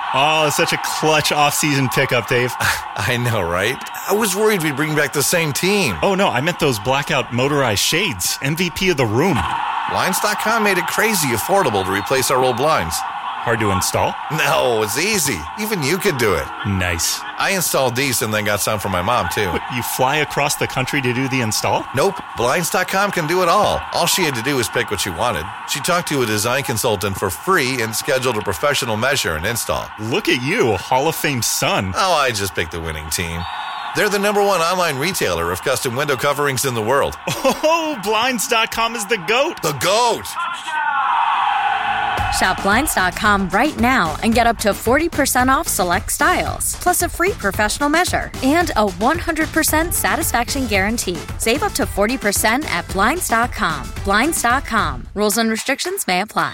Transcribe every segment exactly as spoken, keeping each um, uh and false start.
Oh, such a clutch off-season pickup, Dave. I know, right? I was worried we'd bring back the same team. Oh, no, I meant those blackout motorized shades. M V P of the room. Blinds dot com made it crazy affordable to replace our old blinds. Hard to install? No, it's easy. Even you could do it. Nice. I installed these and then got some for my mom, too. What, you fly across the country to do the install? Nope. Blinds dot com can do it all. All she had to do was pick what she wanted. She talked to a design consultant for free and scheduled a professional measure and install. Look at you, Hall of Fame son. Oh, I just picked the winning team. They're the number one online retailer of custom window coverings in the world. Oh, Blinds dot com is the GOAT. The GOAT! Shop Blinds dot com right now and get up to forty percent off select styles, plus a free professional measure and a one hundred percent satisfaction guarantee. Save up to forty percent at Blinds dot com. Blinds dot com. Rules and restrictions may apply.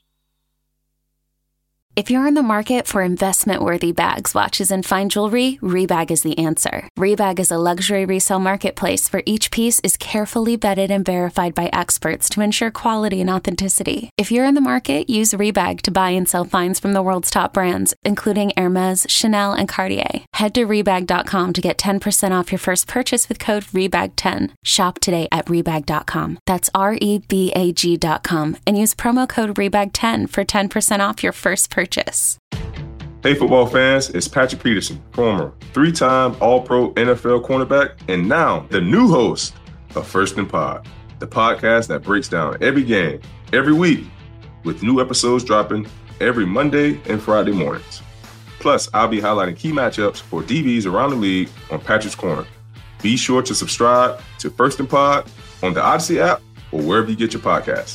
If you're in the market for investment-worthy bags, watches, and fine jewelry, Rebag is the answer. Rebag is a luxury resale marketplace where each piece is carefully vetted and verified by experts to ensure quality and authenticity. If you're in the market, use Rebag to buy and sell finds from the world's top brands, including Hermes, Chanel, and Cartier. Head to Rebag dot com to get ten percent off your first purchase with code Rebag ten. Shop today at Rebag dot com. That's R E B A G dot com and use promo code Rebag ten for ten percent off your first purchase. Purchase. Hey, football fans, it's Patrick Peterson, former three-time All-Pro N F L cornerback, and now the new host of First and Pod, the podcast that breaks down every game, every week, with new episodes dropping every Monday and Friday mornings. Plus, I'll be highlighting key matchups for D Bs around the league on Patrick's Corner. Be sure to subscribe to First and Pod on the Odyssey app or wherever you get your podcasts.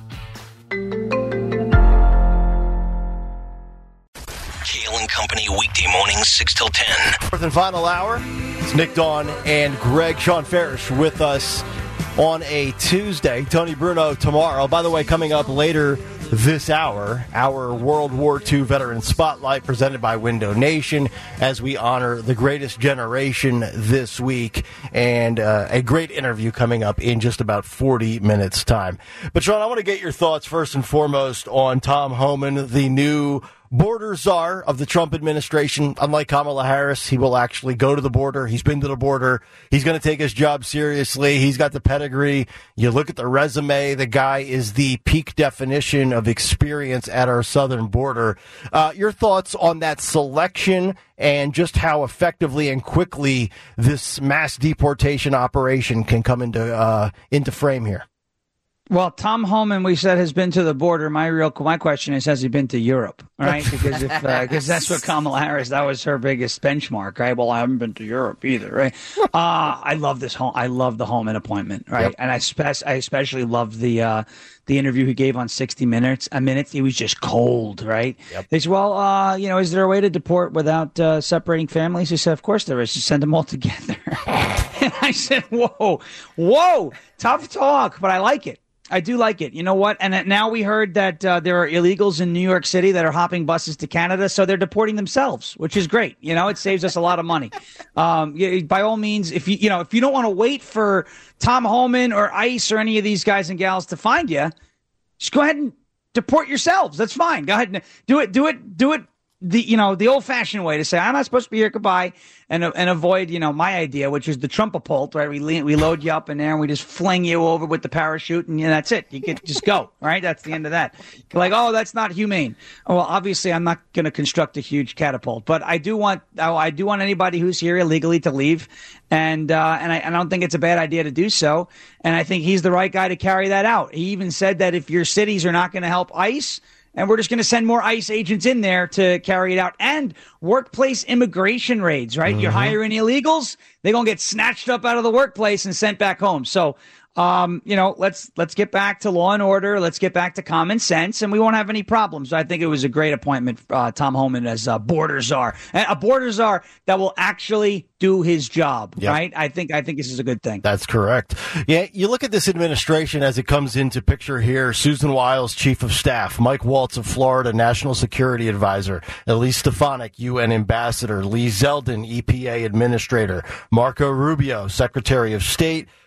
Kale and Company weekday mornings six till ten. Fourth and final hour. It's Nick Dawn and Greg Sean Farish with us on a Tuesday. Tony Bruno tomorrow. By the way, coming up later this hour, our World War Two Veteran Spotlight presented by Window Nation as we honor the greatest generation this week, and uh, a great interview coming up in just about forty minutes time. But Sean, I want to get your thoughts first and foremost on Tom Homan, the new border czar of the Trump administration. Unlike Kamala Harris, he will actually go to the border. He's been to the border. He's going to take his job seriously. He's got the pedigree. You look at the resume, the guy is the peak definition of experience at our southern border. Uh, your thoughts on that selection and just how effectively and quickly this mass deportation operation can come into uh, into frame here? Well, Tom Homan, we said, has been to the border. My real my question is, has he been to Europe? Right? Because if because uh, that's what Kamala Harris, that was her biggest benchmark, right? Well, I haven't been to Europe either, right? Uh, I love this home. I love the Homan appointment, right? Yep. And I spe- I especially love the uh, the interview he gave on sixty minutes. A minute, he was just cold, right? Yep. They said, well, uh, you know, is there a way to deport without uh, separating families? He said, of course there is. Just send them all together. And I said, whoa, whoa, tough talk, but I like it. I do like it. You know what? And now we heard that uh, there are illegals in New York City that are hopping buses to Canada, so they're deporting themselves, which is great. You know, it saves us a lot of money. Um, by all means, if you you know if you don't want to wait for Tom Homan or ICE or any of these guys and gals to find you, just go ahead and deport yourselves. That's fine. Go ahead and do it. Do it. Do it. The you know the old-fashioned way to say I'm not supposed to be here, goodbye, and and avoid you know my idea, which is the Trumpapult, right? We we load you up in there and we just fling you over with the parachute, and you know, that's it. You can just go, right? That's the end of that. You're like, oh, that's not humane. Well, obviously, I'm not going to construct a huge catapult, but I do want I do want anybody who's here illegally to leave, and uh, and I, and I don't think it's a bad idea to do so, and I think he's the right guy to carry that out. He even said that if your cities are not going to help ICE, and we're just going to send more ICE agents in there to carry it out. And workplace immigration raids, right? Mm-hmm. You're hiring illegals, they're going to get snatched up out of the workplace and sent back home. So, um, you know, let's let's get back to law and order. Let's get back to common sense, and we won't have any problems. I think it was a great appointment, uh, Tom Homan as a border czar, and a border czar that will actually do his job, yep. Right? I think I think this is a good thing. That's correct. Yeah, you look at this administration as it comes into picture here. Susan Wiles, Chief of Staff. Mike Waltz of Florida, National Security Advisor. Elise Stefanik, U N Ambassador. Lee Zeldin, E P A Administrator. Marco Rubio, Secretary of State.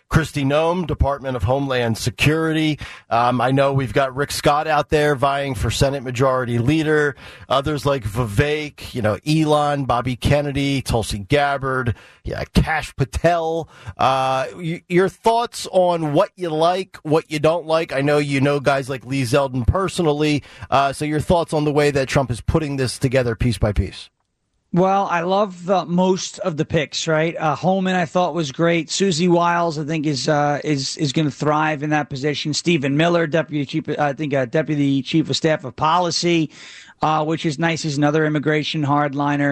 Kristi Noem, Department of Homeland Security. Um, I know we've got Rick Scott out there vying for Senate Majority Leader. Others like Vivek, you know, Elon, Bobby Kennedy, Tulsi Gabbard, yeah, Kash Patel. Uh, y- your thoughts on what you like, what you don't like? I know you know guys like Lee Zeldin personally. Uh, so your thoughts on the way that Trump is putting this together piece by piece? Well, I love the, most of the picks, right? Uh, Holman, I thought was great. Susie Wiles, I think, is uh, is is going to thrive in that position. Stephen Miller, deputy chief, I think, uh, deputy chief of staff of policy, uh, which is nice. He's another immigration hardliner.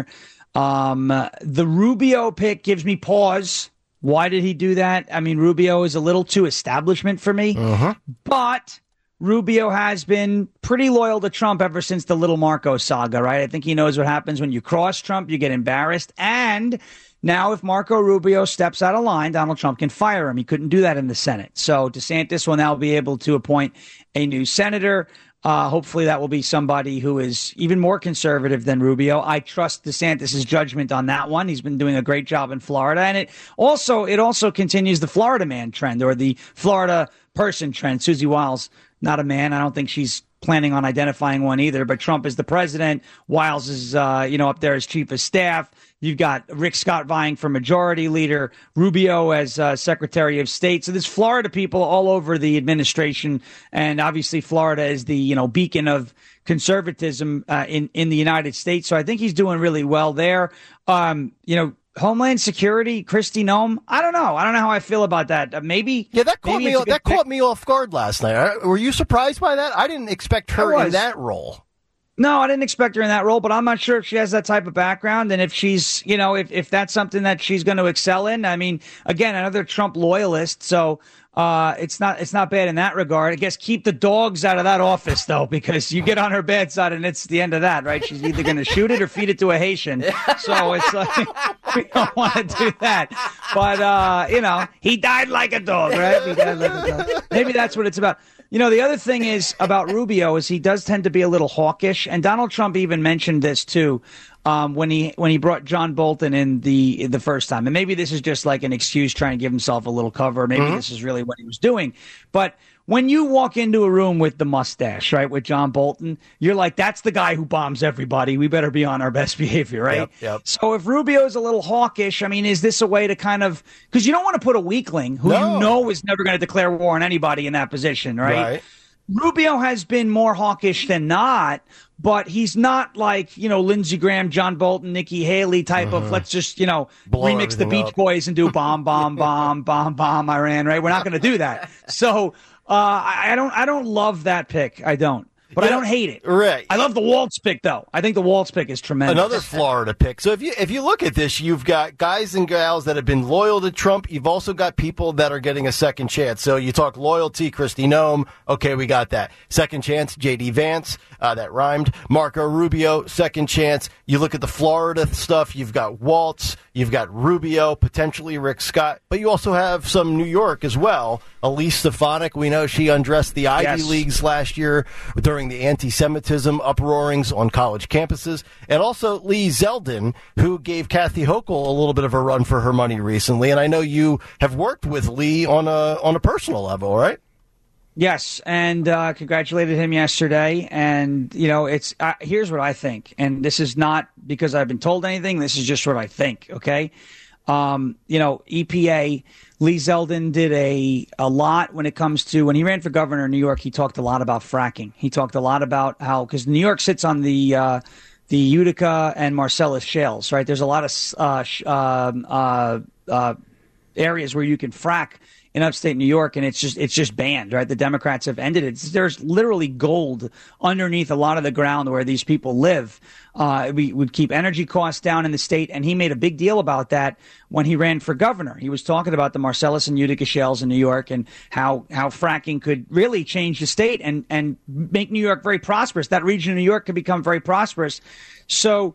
Um, uh, the Rubio pick gives me pause. Why did he do that? I mean, Rubio is a little too establishment for me, uh-huh. but Rubio has been pretty loyal to Trump ever since the Little Marco saga, right? I think he knows what happens when you cross Trump, you get embarrassed. And now if Marco Rubio steps out of line, Donald Trump can fire him. He couldn't do that in the Senate. So DeSantis will now be able to appoint a new senator. Uh, hopefully that will be somebody who is even more conservative than Rubio. I trust DeSantis' judgment on that one. He's been doing a great job in Florida. And it also, it also continues the Florida man trend, or the Florida person trend. Susie Wiles, not a man. I don't think she's planning on identifying one either. But Trump is the president. Wiles is, uh, you know, up there as chief of staff. You've got Rick Scott vying for majority leader, Rubio as uh, secretary of state. So there's Florida people all over the administration. And obviously Florida is the, you know, beacon of conservatism uh, in, in the United States. So I think he's doing really well there. Um, you know, Homeland Security, Kristi Noem. I don't know. I don't know how I feel about that. Uh, maybe. Yeah, that caught maybe me. That pick. caught me off guard last night. Were you surprised by that? I didn't expect her in that role. No, I didn't expect her in that role, but I'm not sure if she has that type of background and if she's, you know, if, if that's something that she's going to excel in. I mean, again, another Trump loyalist, so uh, it's not it's not bad in that regard. I guess keep the dogs out of that office, though, because you get on her bad side and it's the end of that, right? She's either going to shoot it or feed it to a Haitian. So it's like, we don't want to do that. But, uh, you know, he died like a dog, right? He died like a dog. Maybe that's what it's about. You know, the other thing is about Rubio is he does tend to be a little hawkish, and Donald Trump even mentioned this too um, when he when he brought John Bolton in the the first time. And maybe this is just like an excuse trying to give himself a little cover. Maybe mm-hmm. this is really what he was doing. But when you walk into a room with the mustache, right, with John Bolton, you're like, that's the guy who bombs everybody. We better be on our best behavior, right? Yep, yep. So if Rubio's a little hawkish, I mean, is this a way to kind of – because you don't want to put a weakling who no. you know is never going to declare war on anybody in that position, right? Right. Rubio has been more hawkish than not, but he's not like, you know, Lindsey Graham, John Bolton, Nikki Haley type uh-huh. of, let's just, you know, Blow remix the Beach up. Boys and do bomb, bomb, bomb, bomb, bomb, Iran, right? We're not going to do that. So uh, I, I don't I don't love that pick. I don't. But you I know, don't hate it. Right. I love the Waltz pick, though. I think the Waltz pick is tremendous. Another Florida pick. So if you if you look at this, you've got guys and gals that have been loyal to Trump. You've also got people that are getting a second chance. So you talk loyalty, Kristi Noem. Okay, we got that. Second chance, J D Vance. Uh, that rhymed. Marco Rubio, second chance. You look at the Florida stuff. You've got Waltz. You've got Rubio, potentially Rick Scott. But you also have some New York as well. Elise Stefanik, we know she undressed the Ivy yes. Leagues last year during the anti-Semitism uproarings on college campuses. And also Lee Zeldin, who gave Kathy Hochul a little bit of a run for her money recently. And I know you have worked with Lee on a on a personal level, right? Yes, and uh, congratulated him yesterday. And, you know, it's uh, here's what I think. And this is not because I've been told anything. This is just what I think, okay? Um, you know, E P A, Lee Zeldin did a, a lot when it comes to, when he ran for governor in New York, he talked a lot about fracking. He talked a lot about how, because New York sits on the uh, the Utica and Marcellus shales, right? There's a lot of uh, sh- uh, uh, uh, areas where you can frack in upstate New York, and it's just it's just banned, right? The Democrats have ended it. There's literally gold underneath a lot of the ground where these people live. Uh, we would keep energy costs down in the state, and he made a big deal about that when he ran for governor. He was talking about the Marcellus and Utica shales in New York and how how fracking could really change the state and and make New York very prosperous. That region of New York could become very prosperous. So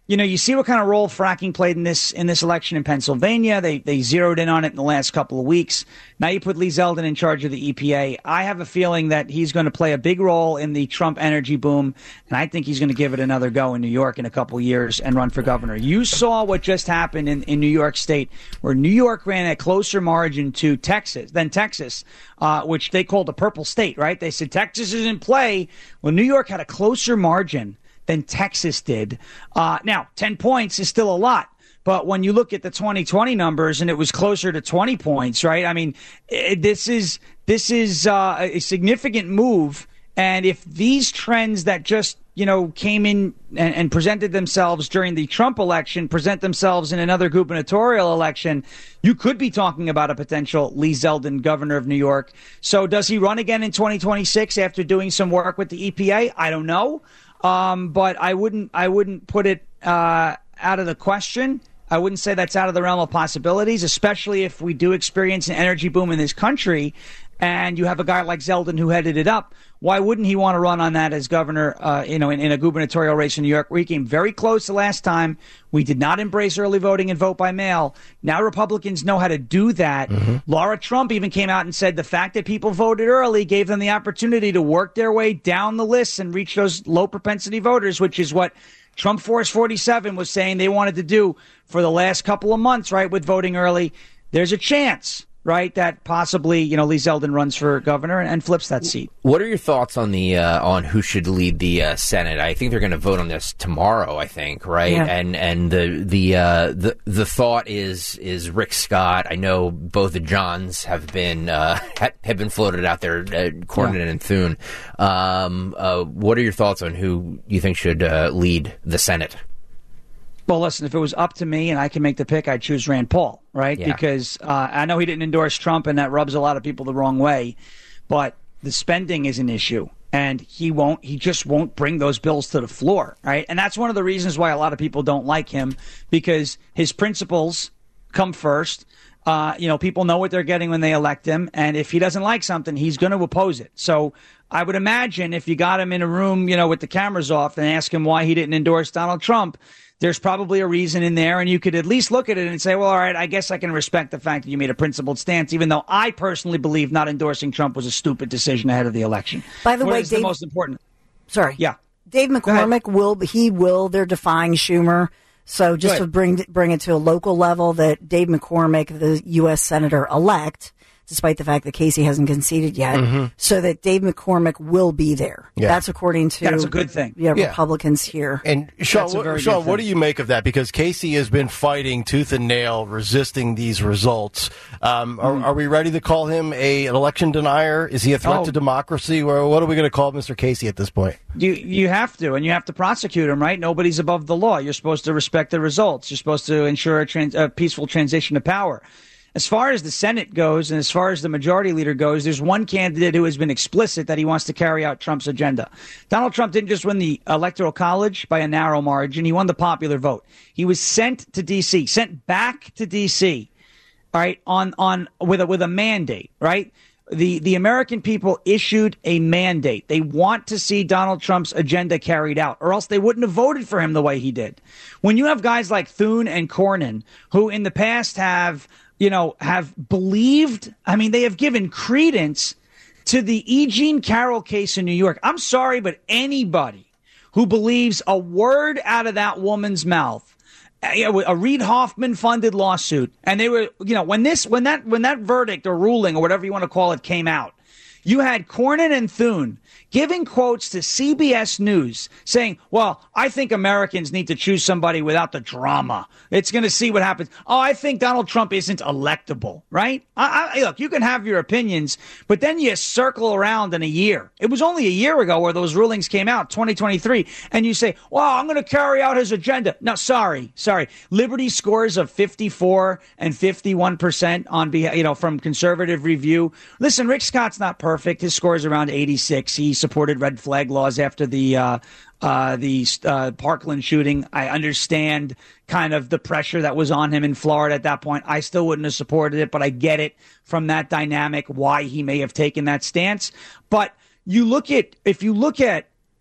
you know, you see what kind of role fracking played in this in this election in Pennsylvania. They they zeroed in on it in the last couple of weeks. Now you put Lee Zeldin in charge of the E P A. I have a feeling that he's going to play a big role in the Trump energy boom, and I think he's going to give it another go in New York in a couple of years and run for governor. You saw what just happened in, in New York State, where New York ran a closer margin to Texas than Texas, uh, which they called a purple state, right? They said Texas is in play. Well, New York had a closer margin than Texas did. Uh, now, ten points is still a lot. But when you look at the twenty twenty numbers and it was closer to twenty points, right? I mean, it, this is this is uh, a significant move. And if these trends that just, you know, came in and, and presented themselves during the Trump election present themselves in another gubernatorial election, you could be talking about a potential Lee Zeldin governor of New York. So does he run again in twenty twenty-six after doing some work with the E P A? I don't know. Um, but I wouldn't I wouldn't put it uh, out of the question. I wouldn't say that's out of the realm of possibilities, especially if we do experience an energy boom in this country and you have a guy like Zeldin who headed it up. Why wouldn't he want to run on that as governor, uh, you know, in, in a gubernatorial race in New York, where he came very close the last time? We did not embrace early voting and vote by mail. Now Republicans know how to do that. Mm-hmm. Laura Trump even came out and said the fact that people voted early gave them the opportunity to work their way down the list and reach those low propensity voters, which is what Trump Force forty-seven was saying they wanted to do for the last couple of months, right, with voting early. There's a chance, right, that possibly, you know, Lee Zeldin runs for governor and, and flips that seat. What are your thoughts on the uh, on who should lead the uh, Senate? I think they're going to vote on this tomorrow, I think, right? Yeah. And and the the uh, the the thought is is Rick Scott. I know both the Johns have been uh, have been floated out there, uh, Cornyn yeah. and Thune. Um, uh, what are your thoughts on who you think should uh, lead the Senate? Well, listen, if it was up to me and I can make the pick, I'd choose Rand Paul, right? Yeah. Because uh, I know he didn't endorse Trump, and that rubs a lot of people the wrong way. But the spending is an issue, and he won't. He just won't bring those bills to the floor, right? And that's one of the reasons why a lot of people don't like him, because his principles come first. Uh, you know, people know what they're getting when they elect him, and if he doesn't like something, he's going to oppose it. So I would imagine if you got him in a room, you know, with the cameras off and ask him why he didn't endorse Donald Trump, there's probably a reason in there, and you could at least look at it and say, well, all right, I guess I can respect the fact that you made a principled stance, even though I personally believe not endorsing Trump was a stupid decision ahead of the election. By the what way, is Dave, the most important? Sorry. Yeah. Dave McCormick will, he will, they're defying Schumer. So just to bring bring it to a local level, that Dave McCormick, the U S Senator-elect, despite the fact that Casey hasn't conceded yet, mm-hmm. so that Dave McCormick will be there. Yeah. That's according to That's a good thing. Yeah, yeah. Republicans here. And Sean, what, Sean what do you make of that? Because Casey has been fighting tooth and nail, resisting these results. Um, mm. are, are we ready to call him a, an election denier? Is he a threat oh. to democracy? Or what are we going to call Mister Casey at this point? You you have to, and you have to prosecute him, right? Nobody's above the law. You're supposed to respect the results. You're supposed to ensure a, trans, a peaceful transition of power. As far as the Senate goes, and as far as the majority leader goes, there's one candidate who has been explicit that he wants to carry out Trump's agenda. Donald Trump didn't just win the Electoral College by a narrow margin. He won the popular vote. He was sent to D C, sent back to D C, all right, on, on, with a, with a mandate, right? The, the American people issued a mandate. They want to see Donald Trump's agenda carried out, or else they wouldn't have voted for him the way he did. When you have guys like Thune and Cornyn, who in the past have, you know, have believed, I mean, they have given credence to the E. Jean Carroll case in New York. I'm sorry, but anybody who believes a word out of that woman's mouth, a Reid Hoffman funded lawsuit, and they were, you know, when this, when that, when that verdict or ruling or whatever you want to call it came out, you had Cornyn and Thune giving quotes to C B S News saying, well, I think Americans need to choose somebody without the drama. It's going to see what happens. Oh, I think Donald Trump isn't electable, right? I, I, look, you can have your opinions, but then you circle around in a year. It was only a year ago where those rulings came out, twenty twenty-three, and you say, well, I'm going to carry out his agenda. No, sorry, sorry. Liberty scores of fifty-four and fifty-one percent on, you know, from Conservative Review. Listen, Rick Scott's not perfect. His score is around eighty-six. He supported red flag laws after the uh, uh, the uh, Parkland shooting. I understand kind of the pressure that was on him in Florida at that point. I still wouldn't have supported it, but I get it from that dynamic why he may have taken that stance. But you look at if you look at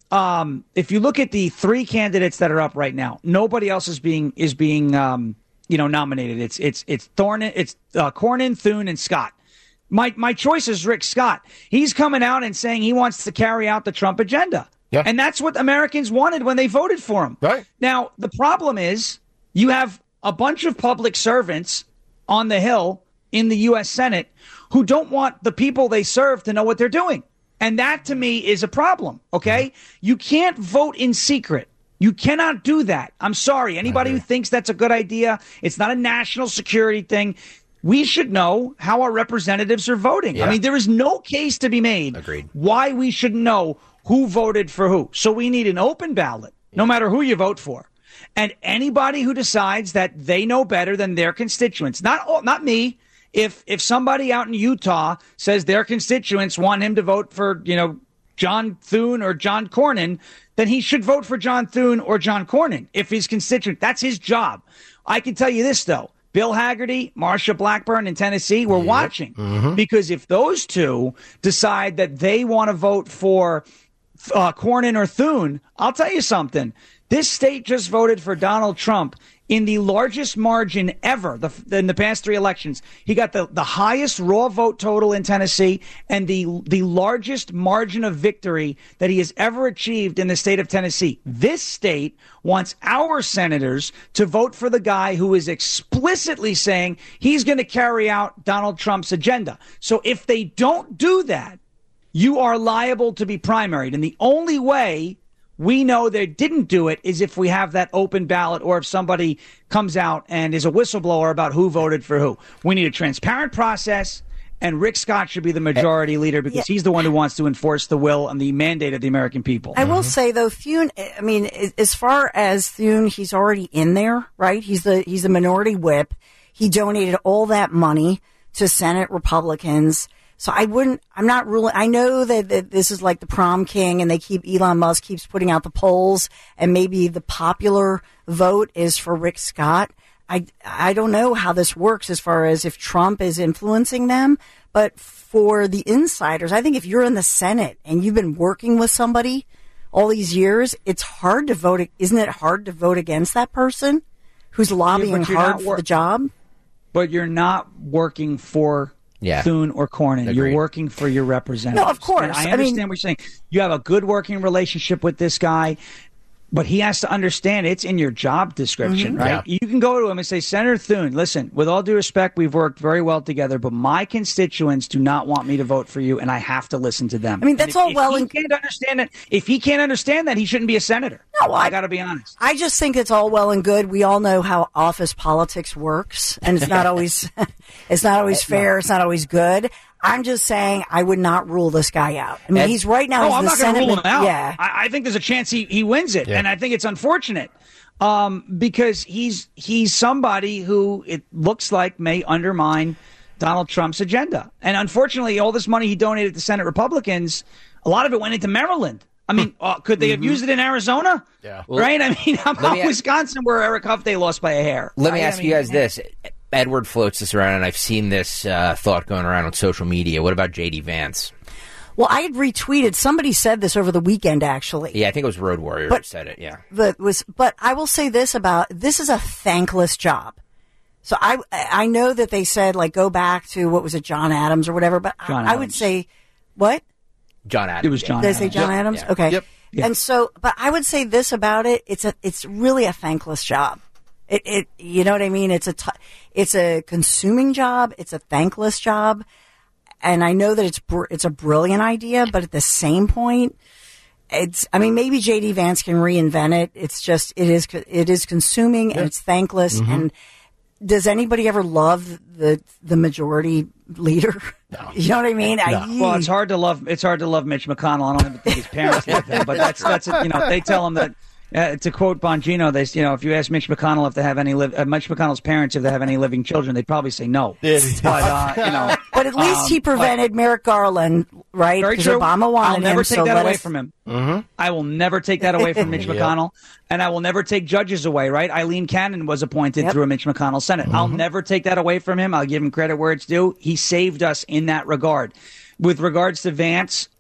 um, if you look at the three candidates that are up right now, nobody else is being is being um, you know nominated. It's it's it's Thorne, it's uh, Cornyn, Thune, and Scott. My my choice is Rick Scott. He's coming out and saying he wants to carry out the Trump agenda. Yeah. And that's what Americans wanted when they voted for him. Right. Now, the problem is you have a bunch of public servants on the Hill in the U S Senate who don't want the people they serve to know what they're doing. And that, to me, is a problem, okay? Mm-hmm. You can't vote in secret. You cannot do that. I'm sorry. Anybody who thinks that's a good idea, it's not a national security thing. We should know how our representatives are voting. Yeah. I mean, there is no case to be made Agreed. why we should know who voted for who. So we need an open ballot, no matter who you vote for. And anybody who decides that they know better than their constituents, not not me. If if somebody out in Utah says their constituents want him to vote for, you know, John Thune or John Cornyn, then he should vote for John Thune or John Cornyn. If his constituent, that's his job. I can tell you this, though. Bill Haggerty, Marsha Blackburn in Tennessee, we're yep. watching. Mm-hmm. Because if those two decide that they want to vote for uh, Cornyn or Thune, I'll tell you something. This state just voted for Donald Trump in the largest margin ever the, in the past three elections. He got the, the highest raw vote total in Tennessee and the the largest margin of victory that he has ever achieved in the state of Tennessee. This state wants our senators to vote for the guy who is explicitly saying he's going to carry out Donald Trump's agenda. So if they don't do that, you are liable to be primaried. And the only way we know they didn't do it is if we have that open ballot or if somebody comes out and is a whistleblower about who voted for who. We need a transparent process, and Rick Scott should be the majority leader because yeah. he's the one who wants to enforce the will and the mandate of the American people. I will say, though, Thune, I mean, as far as Thune, he's already in there, right? He's the he's the minority whip. He donated all that money to Senate Republicans. So I wouldn't, I'm not ruling, I know that, that this is like the prom king and they keep, Elon Musk keeps putting out the polls and maybe the popular vote is for Rick Scott. I, I don't know how this works as far as if Trump is influencing them, but for the insiders, I think if you're in the Senate and you've been working with somebody all these years, it's hard to vote. Isn't it hard to vote against that person who's lobbying yeah, hard for wor- the job? But you're not working for Yeah. Thune or Cornyn. Agreed. You're working for your representatives. No, of course. And I understand I mean, what you're saying. You have a good working relationship with this guy, but he has to understand it's in your job description, mm-hmm. right? Yeah. You can go to him and say, Senator Thune, listen, with all due respect, we've worked very well together, but my constituents do not want me to vote for you, and I have to listen to them. I mean, that's and all if, well if and he can't understand it. If he can't understand that, he shouldn't be a senator. No, I, I got to be honest. I just think it's all well and good. We all know how office politics works, and it's not always, it's not always fair. It's not always good. I'm just saying I would not rule this guy out. I mean, and, he's right now. No, he's I'm the not going to rule him out. Yeah. I, I think there's a chance he, he wins it, yeah. and I think it's unfortunate um, because he's he's somebody who it looks like may undermine Donald Trump's agenda. And unfortunately, all this money he donated to Senate Republicans, a lot of it went into Maryland. I mean, uh, could they have mm-hmm. used it in Arizona? Yeah. Well, right? I mean, how about me, Wisconsin where Eric Huffday lost by a hair? Let right? me ask I mean, you guys this. Edward floats this around, and I've seen this uh, thought going around on social media. What about J D Vance? Well, I had retweeted. Somebody said this over the weekend, actually. Yeah, I think it was Road Warrior but, who said it, yeah. But, was, but I will say this about, this is a thankless job. So I I know that they said, like, go back to, what was it, John Adams or whatever, but I, I would say, what? John Adams. It was John Did I Adams. say John yep. Adams? Yeah. Okay. Yep. Yeah. And so, but I would say this about it, it's a, it's really a thankless job. It, it, you know what I mean? It's a, t- it's a consuming job. It's a thankless job. And I know that it's, br- it's a brilliant idea, but at the same point, it's, I mean, maybe J D Vance can reinvent it. It's just, it is, it is consuming yeah. and it's thankless. Mm-hmm. And does anybody ever love the, the majority leader? No. You know what I mean? No. I, well, it's hard to love. It's hard to love Mitch McConnell. I don't even think his parents love him, but that's that's it. You know, they tell him that. Uh, to quote Bongino, they you know if you ask Mitch McConnell if they have any li- uh, Mitch McConnell's parents if they have any living children, they'd probably say no. but uh, you know, but at least um, he prevented Merrick Garland, right? Very Because true. Obama wanted I'll never him, take so that away us... from him. Mm-hmm. I will never take that away from Mitch Yep. McConnell, and I will never take judges away. Right? Eileen Cannon was appointed yep. through a Mitch McConnell Senate. Mm-hmm. I'll never take that away from him. I'll give him credit where it's due. He saved us in that regard. With regards to Vance,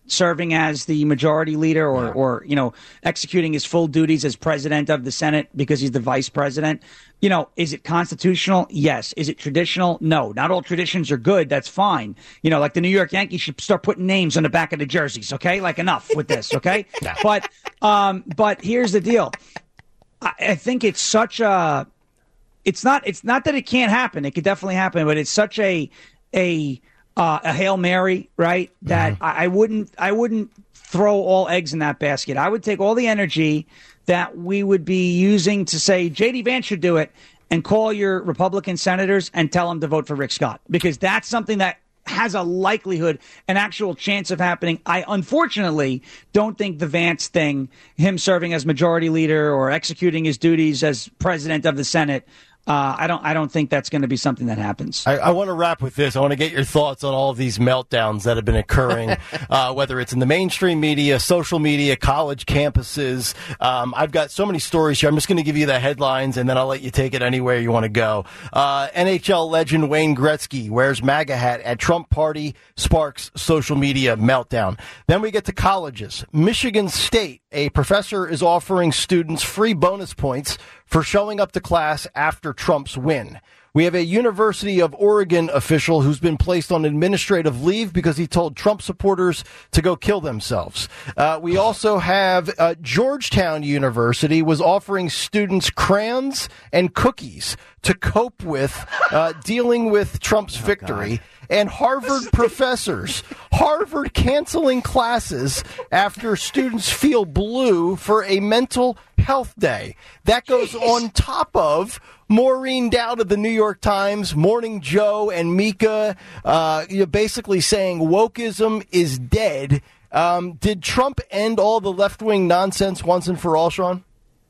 serving as the majority leader or, yeah. or, you know, executing his full duties as president of the Senate because he's the vice president. You know, is it constitutional? Yes. Is it traditional? No. Not all traditions are good. That's fine. You know, like the New York Yankees should start putting names on the back of the jerseys. Okay. Like enough with this. Okay. yeah. But, um, but here's the deal. I, I think it's such a, it's not, it's not that it can't happen. It could definitely happen, but it's such a, a, uh, a Hail Mary, right? That mm-hmm. I, I wouldn't, I wouldn't throw all eggs in that basket. I would take all the energy that we would be using to say J D Vance should do it and call your Republican senators and tell them to vote for Rick Scott, because that's something that has a likelihood, an actual chance of happening. I unfortunately don't think the Vance thing, him serving as majority leader or executing his duties as president of the Senate, Uh, I don't. I don't think that's going to be something that happens. I, I want to wrap with this. I want to get your thoughts on all of these meltdowns that have been occurring, uh, whether it's in the mainstream media, social media, college campuses. Um, I've got so many stories here. I'm just going to give you the headlines, and then I'll let you take it anywhere you want to go. Uh, N H L legend Wayne Gretzky wears MAGA hat at Trump party, sparks social media meltdown. Then we get to colleges. Michigan State, a professor is offering students free bonus points for showing up to class after Trump's win. We have a University of Oregon official who's been placed on administrative leave because he told Trump supporters to go kill themselves. Uh, we also have uh, Georgetown University was offering students crayons and cookies to cope with uh, dealing with Trump's oh, victory. God. And Harvard professors, Harvard canceling classes after students feel blue for a mental health day. That goes Jeez. on top of Maureen Dowd of the New York Times, Morning Joe, and Mika uh, you know, basically saying wokeism is dead. Um, did Trump end all the left-wing nonsense once and for all, Sean?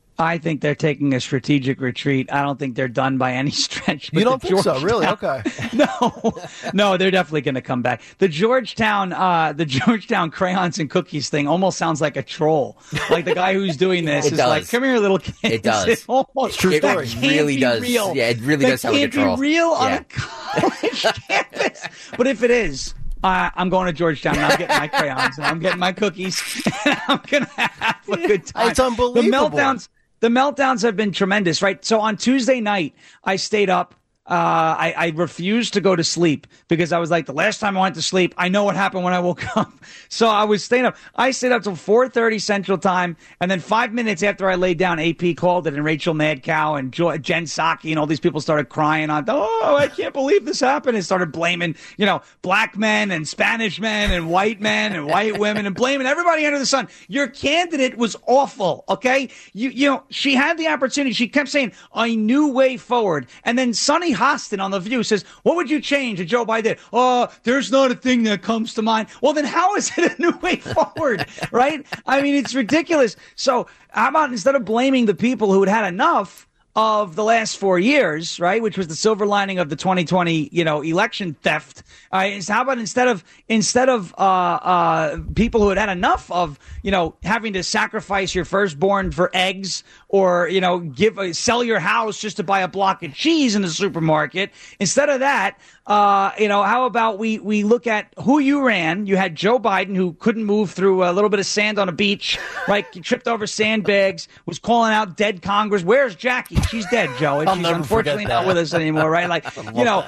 I think they're taking a strategic retreat. I don't think they're done by any stretch. You don't think so, really? Okay. No, no, they're definitely going to come back. The Georgetown, uh, the Georgetown crayons and cookies thing almost sounds like a troll. Like the guy who's doing this is does. like, "Come here, little kid." It does. It almost, true story. It really does. Real. Yeah, it really that does sound like a troll. Can't be real yeah. on a college campus. But if it is, Uh, I'm going to Georgetown, and I'm getting my crayons, and I'm getting my cookies, and I'm going to have a good time. It's unbelievable. The meltdowns, the meltdowns have been tremendous, right? So on Tuesday night, I stayed up. Uh, I, I refused to go to sleep because I was like, the last time I went to sleep, I know what happened when I woke up. So I was staying up. I stayed up till four thirty Central Time. And then five minutes after I laid down, A P called it, and Rachel Madcow and jo- Jen Psaki and all these people started crying on, oh, I can't believe this happened. And started blaming, you know, black men and Spanish men and white men and white women and blaming everybody under the sun. Your candidate was awful. Okay. You, you know, she had the opportunity. She kept saying a new way forward. And then Sonny Hostin on The View says, what would you change if Joe Biden did? Oh, there's not a thing that comes to mind. Well, then how is it a new way forward, right? I mean, it's ridiculous. So how about instead of blaming the people who had had enough of the last four years, right, which was the silver lining of the twenty twenty, you know, election theft. Uh, how about instead of instead of uh, uh, people who had had enough of, you know, having to sacrifice your firstborn for eggs or, you know, give uh, sell your house just to buy a block of cheese in the supermarket. Instead of that, uh, you know, how about we we look at who you ran? You had Joe Biden, who couldn't move through a little bit of sand on a beach, right? He tripped over sandbags, was calling out dead Congress. Where's Jackie? She's dead, Joe. And I'll she's never unfortunately forget that. not with us anymore, right? Like, you know,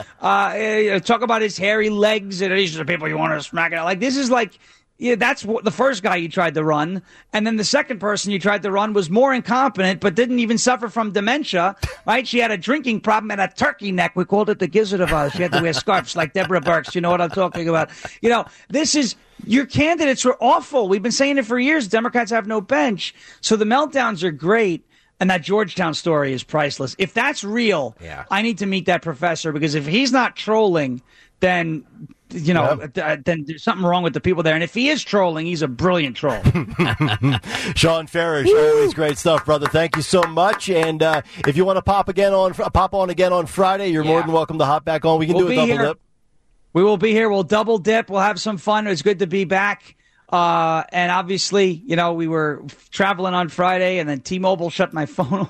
uh, talk about his hairy legs and these are the people you want to smack it out. Like, this is like, yeah, that's what the first guy you tried to run. And then the second person you tried to run was more incompetent, but didn't even suffer from dementia, right? She had a drinking problem and a turkey neck. We called it the Gizzard of Oz. She had to wear scarves like Deborah Burks. You know what I'm talking about? You know, this is, your candidates were awful. We've been saying it for years. Democrats have no bench. So the meltdowns are great. And that Georgetown story is priceless. If that's real, yeah. I need to meet that professor, because if he's not trolling, then, you know, yeah. th- then there's something wrong with the people there. And if he is trolling, he's a brilliant troll. Sean Farish, always great stuff, brother. Thank you so much. And uh, if you want to pop again on pop on again on Friday, you're yeah. more than welcome to hop back on. We can we'll do a double here. dip. We will be here. We'll double dip. We'll have some fun. It's good to be back. Uh, and obviously, you know, we were traveling on Friday, and then T-Mobile shut my phone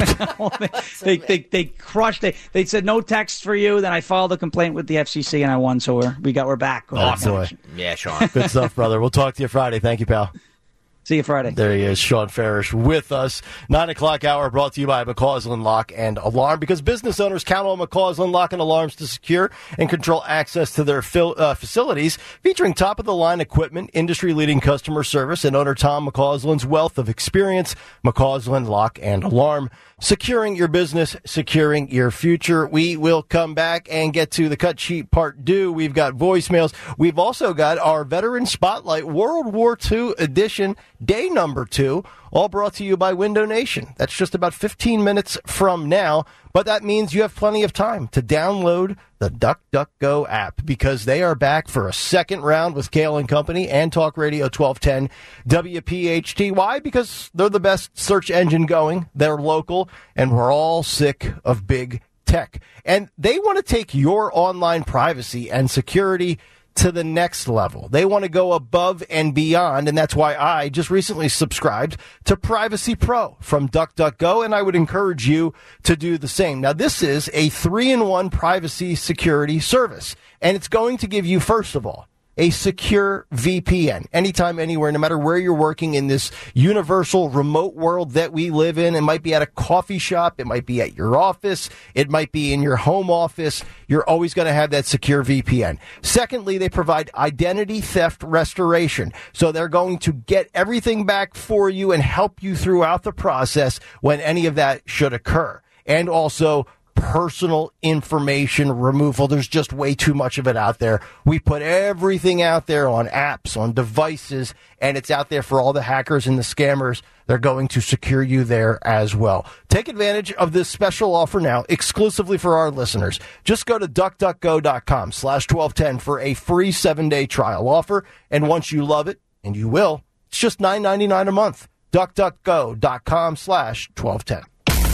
off. they, they, they they crushed it. They said no text for you. Then I filed a complaint with the F C C, and I won. So we're we got we're back. Awesome. Yeah, Sean. Good stuff, brother. We'll talk to you Friday. Thank you, pal. See you Friday. There he is, Sean Farish with us. Nine o'clock hour brought to you by McCausland Lock and Alarm, because business owners count on McCausland Lock and Alarms to secure and control access to their fil- uh, facilities, featuring top-of-the-line equipment, industry-leading customer service, and owner Tom McCausland's wealth of experience. McCausland Lock and Alarm, securing your business, securing your future. We will come back and get to the cut sheet part two. We've got voicemails. We've also got our Veteran Spotlight World War Two edition, day number two, all brought to you by Window Nation. That's just about fifteen minutes from now, but that means you have plenty of time to download the DuckDuckGo app, because they are back for a second round with Kale and Company and Talk Radio twelve ten W P H T. Why? Because they're the best search engine going. They're local, and we're all sick of big tech. And they want to take your online privacy and security to the next level. They want to go above and beyond, and that's why I just recently subscribed to Privacy Pro from DuckDuckGo, and I would encourage you to do the same. Now, this is a three-in-one privacy security service, and it's going to give you, first of all, a secure V P N. Anytime, anywhere, no matter where you're working in this universal remote world that we live in. It might be at a coffee shop. It might be at your office. It might be in your home office. You're always going to have that secure V P N. Secondly, they provide identity theft restoration. So they're going to get everything back for you and help you throughout the process when any of that should occur. And also personal information removal. There's just way too much of it out there. We put everything out there on apps, on devices, and it's out there for all the hackers and the scammers. They're going to secure you there as well. Take advantage of this special offer now, exclusively for our listeners. Just go to duckduckgo.com slash 1210 for a free seven-day trial offer. And once you love it, and you will, it's just nine ninety-nine a month. duckduckgo.com slash 1210.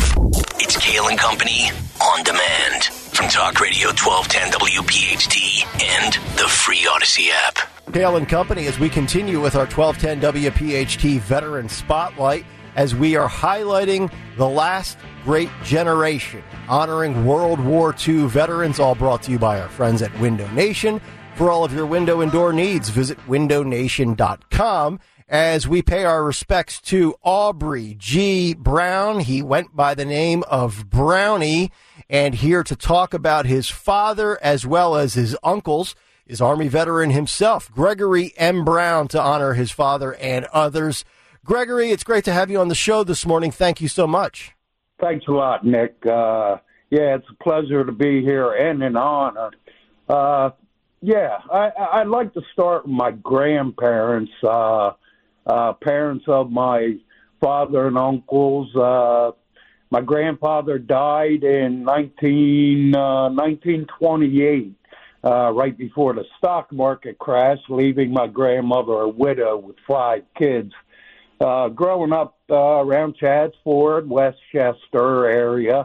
It's Kale and Company on demand from Talk Radio twelve ten W P H T and the free Odyssey app. Kale and Company, as we continue with our twelve ten W P H T Veteran Spotlight, as we are highlighting the last great generation, honoring World War Two veterans, all brought to you by our friends at Window Nation. For all of your window and door needs, visit window nation dot com. As we pay our respects to Aubrey G. Brown. He went by the name of Brownie, and here to talk about his father as well as his uncles is Army veteran himself, Gregory M. Brown, to honor his father and others. Gregory, it's great to have you on the show this morning. Thank you so much. Thanks a lot, Nick. Uh, yeah, it's a pleasure to be here and an honor. Uh, yeah, I, I'd like to start with my grandparents, uh, Uh, parents of my father and uncles. Uh, my grandfather died in nineteen, uh, nineteen twenty-eight, uh, right before the stock market crashed, leaving my grandmother a widow with five kids. Uh, growing up uh, around Chadsford, Westchester area,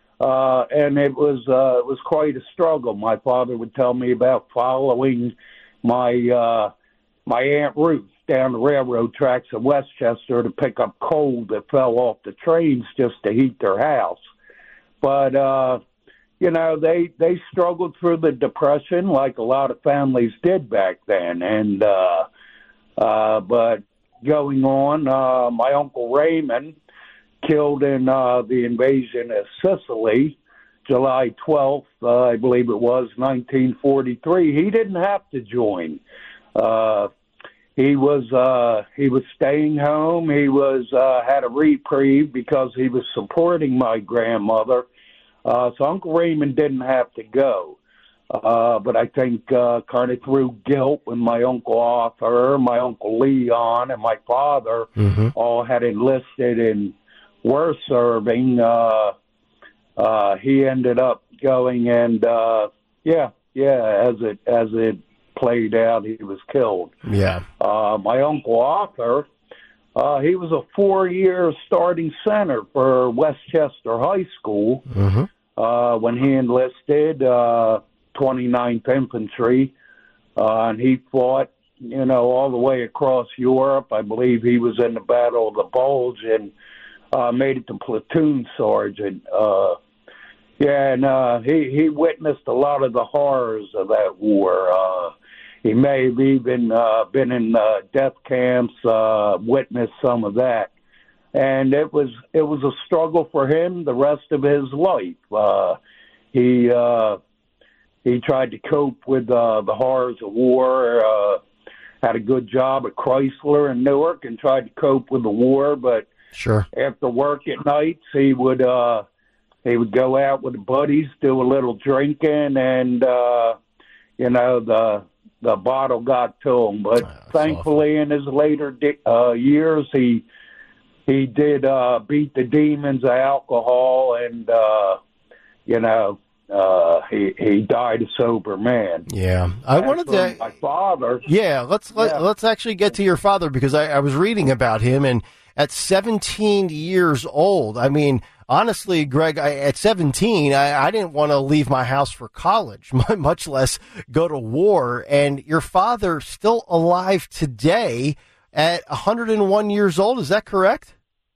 uh, and it was uh, it was quite a struggle. My father would tell me about following my uh, my Aunt Ruth down the railroad tracks in Westchester to pick up coal that fell off the trains just to heat their house. But, uh, you know, they, they struggled through the Depression like a lot of families did back then. And, uh, uh, but going on, uh, my Uncle Raymond, killed in uh, the invasion of Sicily, July twelfth, uh, I believe it was, nineteen forty-three. He didn't have to join. Uh, He was uh, he was staying home. He was uh, had a reprieve because he was supporting my grandmother. Uh, so Uncle Raymond didn't have to go. Uh, but I think uh, kind of through guilt when my Uncle Arthur, my Uncle Leon, and my father mm-hmm. all had enlisted and were serving, uh, uh, he ended up going and, uh, yeah, yeah, as it as it played out, he was killed. Yeah. Uh, my Uncle Arthur, uh, he was a four-year starting center for Westchester High School mm-hmm. uh, when he enlisted, uh, twenty-ninth Infantry, uh, and he fought you know, all the way across Europe. I believe he was in the Battle of the Bulge and uh, made it to platoon sergeant. Uh, yeah, and uh, he, he witnessed a lot of the horrors of that war. Uh, he may have even uh, been in uh, death camps, uh, witnessed some of that. And it was it was a struggle for him the rest of his life. Uh, he uh, he tried to cope with uh, the horrors of war. Uh, had a good job at Chrysler in Newark and tried to cope with the war. But sure, after work at nights, he would uh, he would go out with the buddies, do a little drinking, and uh, you know the the bottle got to him. But oh, thankfully, in his later di- uh, years, he He did uh, beat the demons of alcohol, and uh, you know uh, he he died a sober man. Yeah, I As wanted for to. my father. Yeah, let's let, Yeah. let's actually get to your father, because I, I was reading about him, and at seventeen years old, I mean, honestly, Greg, I, at seventeen, I, I didn't want to leave my house for college, much less go to war. And your father still alive today at one hundred one years old. Is that correct?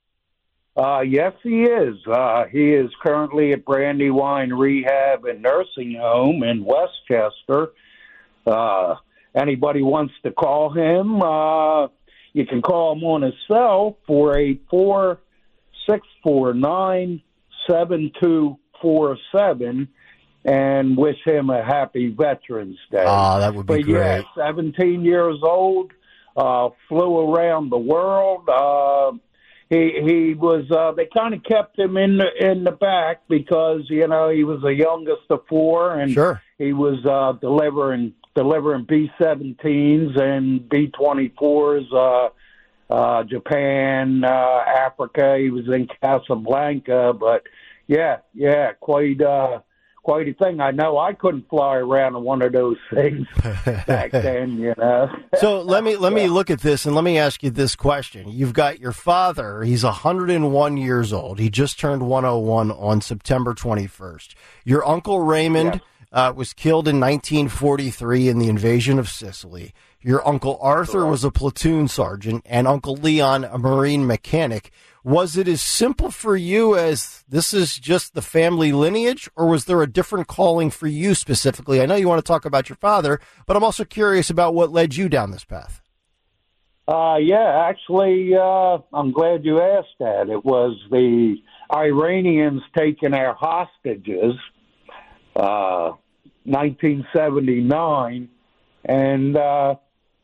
Uh, yes, he is. Uh, he is currently at Brandywine Rehab and Nursing Home in Westchester. Uh, anybody wants to call him, uh, you can call him on his cell, four eight four, six four nine, seven two four seven, and wish him a happy Veterans Day. Ah, that would be but great. Yeah, seventeen years old, uh, flew around the world. Uh, He he was. Uh, they kind of kept him in the in the back because you know he was the youngest of four, and sure. he was uh, delivering delivering B seventeens and B twenty-fours, uh, uh, Japan, uh, Africa. He was in Casablanca, but yeah, yeah, quite uh, quite a thing. I know I couldn't fly around in one of those things back then, you know. So let me let me look at this and let me ask you this question. You've got your father. He's one hundred one years old. He just turned one oh one on September twenty-first. Your Uncle Raymond Yes. uh, was killed in nineteen forty-three in the invasion of Sicily. Your Uncle Arthur was a platoon sergeant, and Uncle Leon a Marine mechanic. Was it as simple for you as this is just the family lineage, or was there a different calling for you specifically? I know you want to talk about your father, but I'm also curious about what led you down this path. Uh, yeah, actually, uh, I'm glad you asked that. It was the Iranians taking our hostages, uh, nineteen seventy-nine, and uh,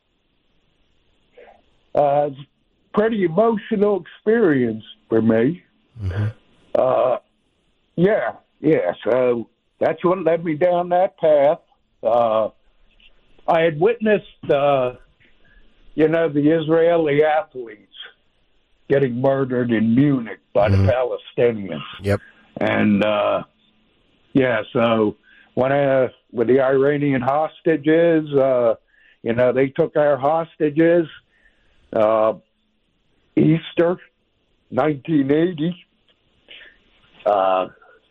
uh, pretty emotional experience for me. Mm-hmm. Uh, yeah, yeah. So that's what led me down that path. Uh, I had witnessed, uh, you know, the Israeli athletes getting murdered in Munich by Mm-hmm. the Palestinians. Yep. And, uh, yeah, so when I, with the Iranian hostages, uh, you know, they took our hostages, uh, Easter, nineteen eighty, uh,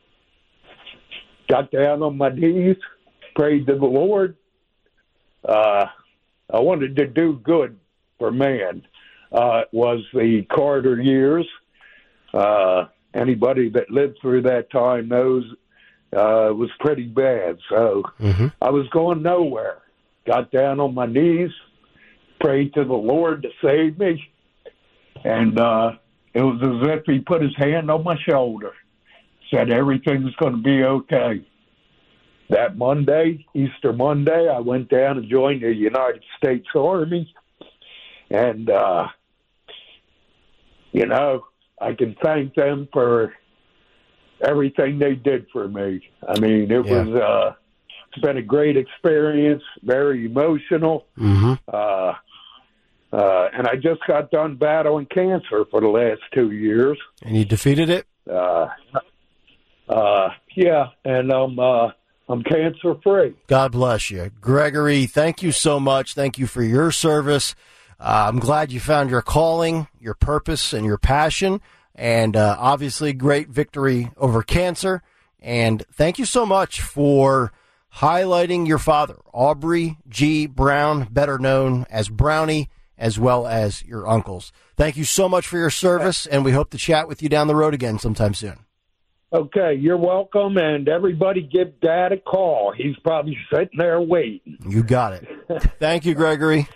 got down on my knees, prayed to the Lord. Uh, I wanted to do good for man. Uh, it was the Carter years. Uh, anybody that lived through that time knows uh, it was pretty bad. So Mm-hmm. I was going nowhere. Got down on my knees, prayed to the Lord to save me. And uh, it was as if he put his hand on my shoulder, said everything's going to be okay. That Monday, Easter Monday, I went down and joined the United States Army. And, uh, you know, I can thank them for everything they did for me. I mean, it Yeah. was, uh, it's been a great experience, very emotional. Mm-hmm. Uh, uh, and I just got done battling cancer for the last two years. And you defeated it? Uh, uh, yeah, and I'm, uh, I'm cancer free. God bless you. Gregory, thank you so much. Thank you for your service. Uh, I'm glad you found your calling, your purpose, and your passion. And uh, obviously, great victory over cancer. And thank you so much for highlighting your father, Aubrey G. Brown, better known as Brownie, as well as your uncles. Thank you so much for your service, and we hope to chat with you down the road again sometime soon. Okay, you're welcome, and everybody give Dad a call. He's probably sitting there waiting. You got it. Thank you, Gregory.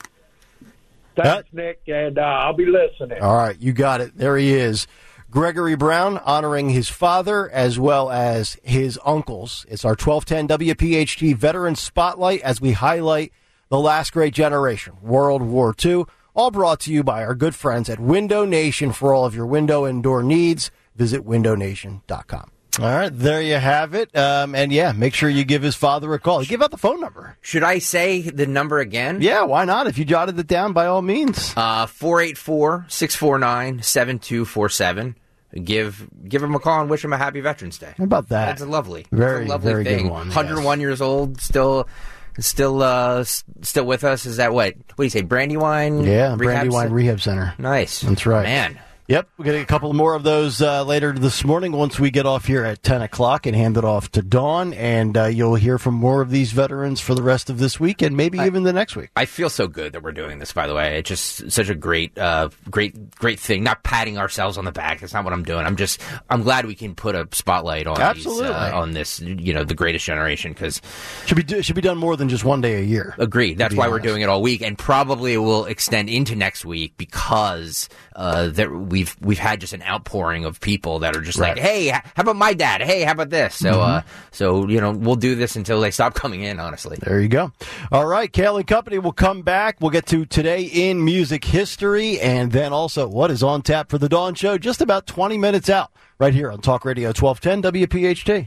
Thanks, uh, Nick, and uh, I'll be listening. All right, you got it. There he is. Gregory Brown honoring his father as well as his uncles. It's our twelve ten W P H T Veteran Spotlight as we highlight the last great generation, World War Two, all brought to you by our good friends at Window Nation for all of your window and door needs. Visit window nation dot com. All right, there you have it. Um, and, yeah, make sure you give his father a call. Give out the phone number. Should I say the number again? Yeah, why not? If you jotted it down, by all means. Uh, four eight four, six four nine, seven two four seven. Give give him a call and wish him a happy Veterans Day. How about that? That's a lovely, very, that's a lovely very thing. good one. one hundred one yes. years old, still... Still, uh, still with us? Is that what? What do you say? Brandywine? Yeah, Rehab Brandywine C- Rehab Center. Nice. That's right, man. Yep, we're getting a couple more of those uh, later this morning once we get off here at ten o'clock and hand it off to Dawn, and uh, you'll hear from more of these veterans for the rest of this week and maybe I, even the next week. I feel so good that we're doing this, by the way. It's just such a great, uh, great, great thing. Not patting ourselves on the back. That's not what I'm doing. I'm just, I'm glad we can put a spotlight on Absolutely. These, uh, on this, you know, the greatest generation, because should be should be done more than just one day a year. Agreed. That's why honest. We're doing it all week, and probably it will extend into next week because uh, there, we've we've had just an outpouring of people that are just right. like, hey, how about my dad? Hey, how about this? So, mm-hmm. uh, so you know, we'll do this until they stop coming in, honestly. There you go. All right, Kale and Company will come back. We'll get to Today in Music History, and then also what is on tap for the Dawn Show just about twenty minutes out, right here on Talk Radio twelve ten W P H T.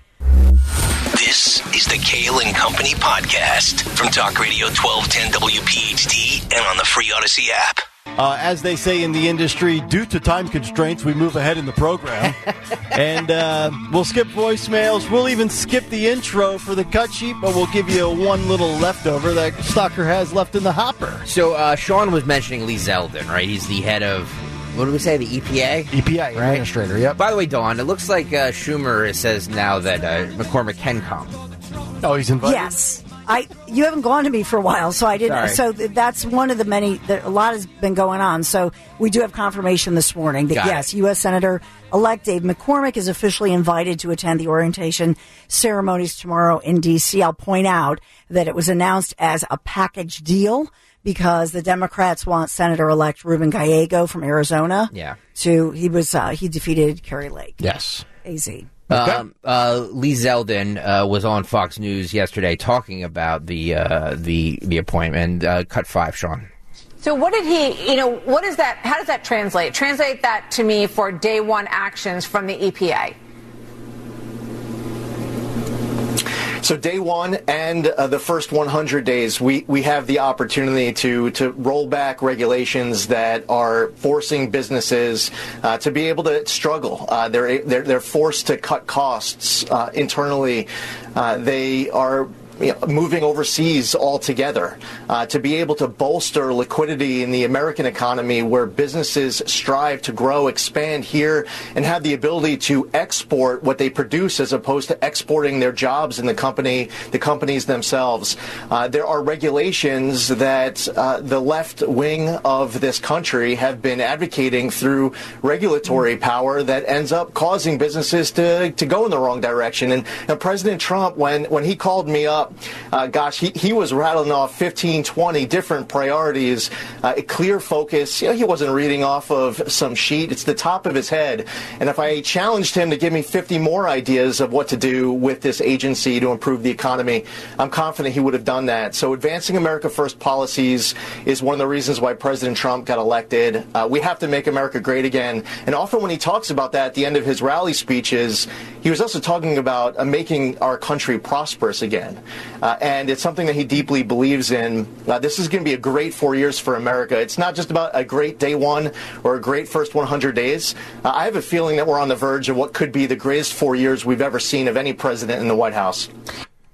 This is the Kale and Company podcast from Talk Radio twelve ten W P H T and on the free Odyssey app. Uh, as they say in the industry, due to time constraints, we move ahead in the program. and uh, we'll skip voicemails. We'll even skip the intro for the cut sheet, but we'll give you one little leftover that Stalker has left in the hopper. So uh, Sean was mentioning Lee Zeldin, right? He's the head of, what did we say, the E P A? E P A, right? Administrator, yep. By the way, Dawn, it looks like uh, Schumer says now that uh, McCormick can come. Oh, he's invited? Yes. I you haven't gone to me for a while, so I didn't. Sorry. So that's one of the many. That a lot has been going on. So we do have confirmation this morning that Got yes, it. U S Senator-elect Dave McCormick is officially invited to attend the orientation ceremonies tomorrow in D C. I'll point out that it was announced as a package deal because the Democrats want Senator-elect Ruben Gallego from Arizona. Yeah. To he was uh, he defeated Kerry Lake. Yes. A Z. Okay. Um, uh, Lee Zeldin uh, was on Fox News yesterday talking about the uh, the the appointment. Uh, cut five, Sean. So what did he, you know, what is that, how does that translate? Translate that to me for day one actions from the E P A. So day one and uh, the first one hundred days, we, we have the opportunity to, to roll back regulations that are forcing businesses uh, to be able to struggle. Uh, they're, they're they're forced to cut costs uh, internally. Uh, they are You know, moving overseas altogether uh, to be able to bolster liquidity in the American economy where businesses strive to grow, expand here, and have the ability to export what they produce as opposed to exporting their jobs in the company, the companies themselves. Uh, there are regulations that uh, the left wing of this country have been advocating through regulatory power that ends up causing businesses to, to go in the wrong direction. And, and President Trump, when, when he called me up, Uh, gosh, he, he was rattling off fifteen, twenty different priorities, uh, a clear focus. You know, he wasn't reading off of some sheet. It's the top of his head. And if I challenged him to give me fifty more ideas of what to do with this agency to improve the economy, I'm confident he would have done that. So advancing America First policies is one of the reasons why President Trump got elected. Uh, we have to make America great again. And often when he talks about that at the end of his rally speeches, he was also talking about uh, making our country prosperous again. Uh, and it's something that he deeply believes in. Uh, this is going to be a great four years for America. It's not just about a great day one or a great first one hundred days. Uh, I have a feeling that we're on the verge of what could be the greatest four years we've ever seen of any president in the White House.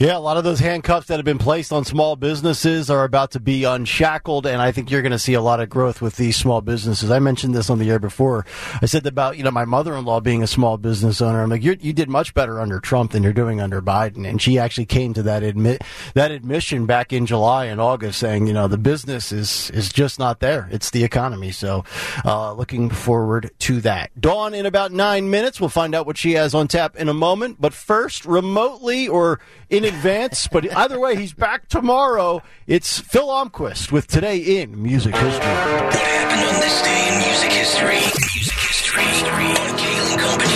Yeah, a lot of those handcuffs that have been placed on small businesses are about to be unshackled, and I think you're going to see a lot of growth with these small businesses. I mentioned this on the air before. I said about, you know, my mother-in-law being a small business owner. I'm like, you're, you did much better under Trump than you're doing under Biden, and she actually came to that admit that admission back in July and August, saying, you know, the business is is just not there. It's the economy. So, uh, looking forward to that. Dawn in about nine minutes. We'll find out what she has on tap in a moment. But first, remotely or in advance, but either way, he's back tomorrow. It's Phil Almquist with Today in Music History. What happened on this day in music history? Music history on Kale and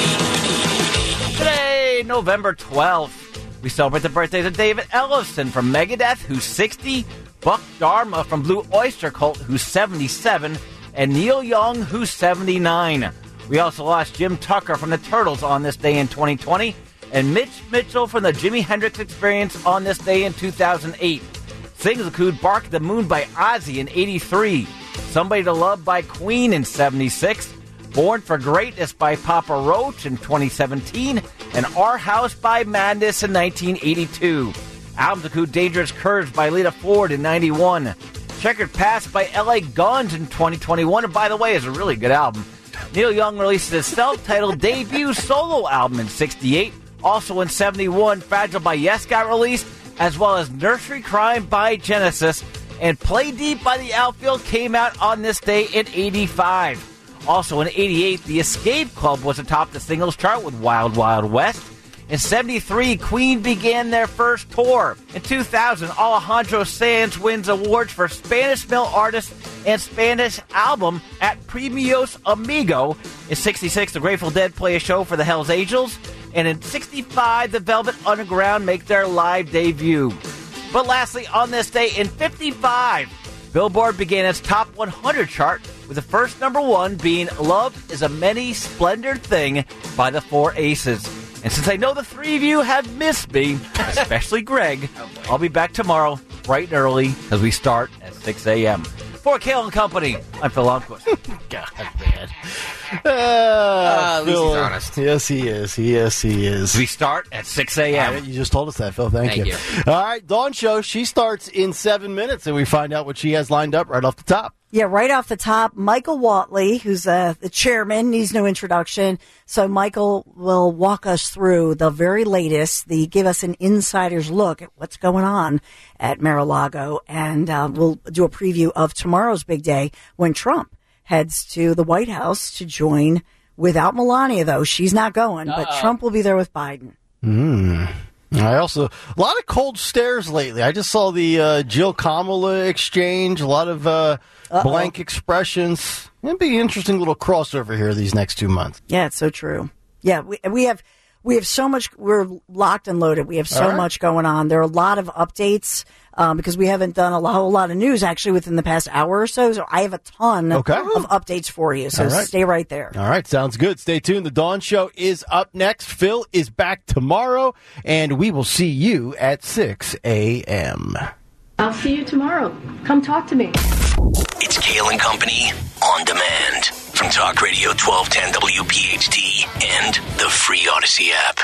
Company. Today, November twelfth, we celebrate the birthdays of David Ellefson from Megadeth, who's sixty, Buck Dharma from Blue Oyster Cult, who's seventy-seven, and Neil Young, who's seventy-nine. We also lost Jim Tucker from the Turtles on this day in twenty twenty, and Mitch Mitchell from the Jimi Hendrix Experience on this day in two thousand eight. Things include Bark the Moon by Ozzy in eighty-three, Somebody to Love by Queen in seventy-six, Born for Greatness by Papa Roach in twenty seventeen, and Our House by Madness in nineteen eighty-two. Albums include Dangerous Curves by Lita Ford in ninety-one, Checkered Past by L A Guns in twenty twenty-one, and by the way, is a really good album. Neil Young released his self-titled debut solo album in sixty-eight. Also in seventy-one, Fragile by Yes got released, as well as Nursery Crime by Genesis, and Play Deep by The Outfield came out on this day in eighty-five. Also in eighty-eight, The Escape Club was atop the singles chart with Wild Wild West. In seventy-three, Queen began their first tour. In two thousand, Alejandro Sanz wins awards for Spanish Male Artist and Spanish Album at Premios Amigo. In sixty-six, the Grateful Dead play a show for the Hells Angels. And in sixty-five, the Velvet Underground make their live debut. But lastly, on this day in fifty-five, Billboard began its top one hundred chart, with the first number one being Love is a Many Splendored Thing by the Four Aces. And since I know the three of you have missed me, especially Greg, I'll be back tomorrow bright and early as we start at six a.m. For Kale and Company, I'm Phil Almquist. God, man. Uh, uh, at least Phil, he's honest. Yes, he is. Yes, he is. We start at six a.m. Right, you just told us that, Phil. Thank, Thank you. you. All right, Dawn Show. She starts in seven minutes, and we find out what she has lined up right off the top. Yeah, right off the top, Michael Watley, who's uh, the chairman, needs no introduction. So Michael will walk us through the very latest, the give us an insider's look at what's going on at Mar-a-Lago. And uh, we'll do a preview of tomorrow's big day when Trump heads to the White House to join, without Melania, though. She's not going, but Uh-oh. Trump will be there with Biden. Hmm. I also, a lot of cold stares lately. I just saw the uh, Jill Kamala exchange, a lot of uh, blank expressions. It'd be an interesting little crossover here these next two months. Yeah, it's so true. Yeah, we we have we have so much. We're locked and loaded. We have so right. much going on. There are a lot of updates um, because we haven't done a whole lot of news actually within the past hour or so. So I have a ton Okay. of updates for you. So All right. stay right there. All right, sounds good. Stay tuned. The Dawn Show is up next. Phil is back tomorrow, and we will see you at six a.m. I'll see you tomorrow. Come talk to me. It's Kale and Company on demand from Talk Radio twelve ten W P H T and the free Odyssey app.